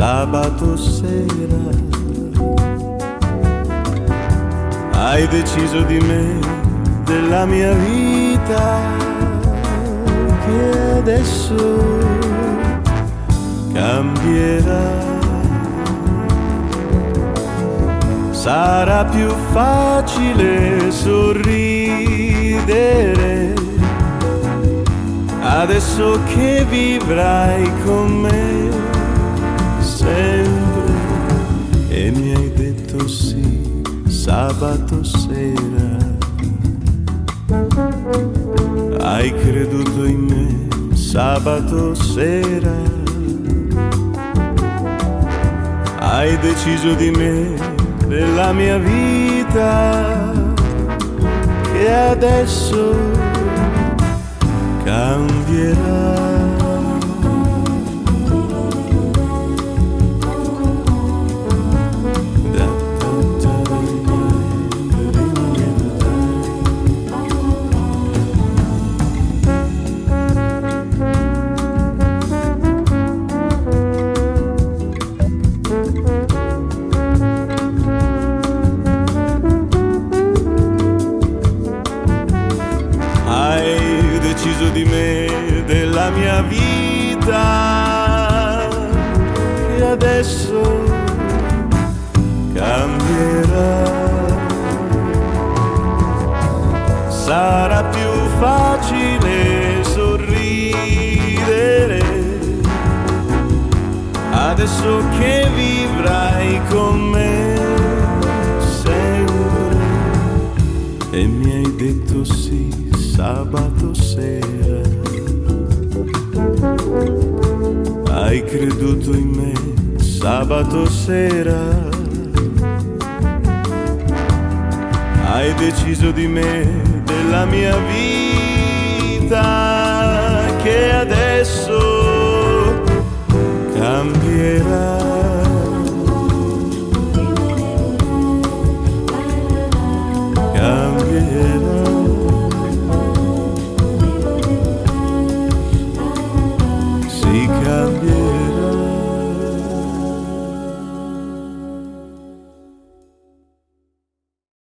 sabato sera. Hai deciso di me, della mia vita, che adesso cambierà. Sarà più facile sorridere adesso che vivrai con me sempre. E mi hai detto sì sabato sera. Hai creduto in me sabato sera. Hai deciso di me, della mia vita, che adesso cambierà. Di me, della mia vita, che adesso cambierà. Sarà più facile sorridere adesso che vivrai con me sempre. E mi hai detto sì sabato sera. Hai creduto in me sabato sera. Hai deciso di me, della mia vita, che adesso cambierà.